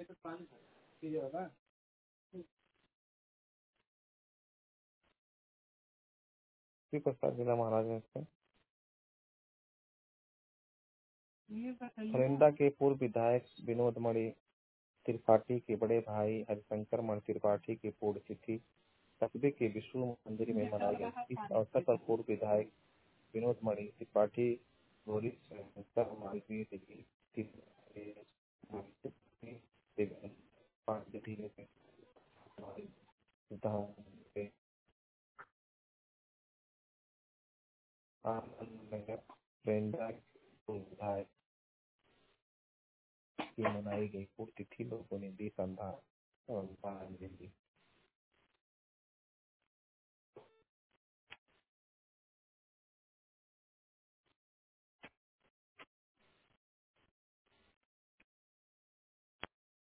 प्रसाद जिला महाराजगंज से फरिंदा के पूर्व विधायक विनोद मणि त्रिपाठी के बड़े भाई हरिशंकर मणि त्रिपाठी की पुण्यतिथि कस्बे के विष्णु मंदिर में मनाई गई। इस अवसर पर पूर्व विधायक विनोद मणि त्रिपाठी गौरी शंकर मालवीय देवी विधायक की मनाई गई पुण्यतिथि। लोगों ने दी श्रद्धा और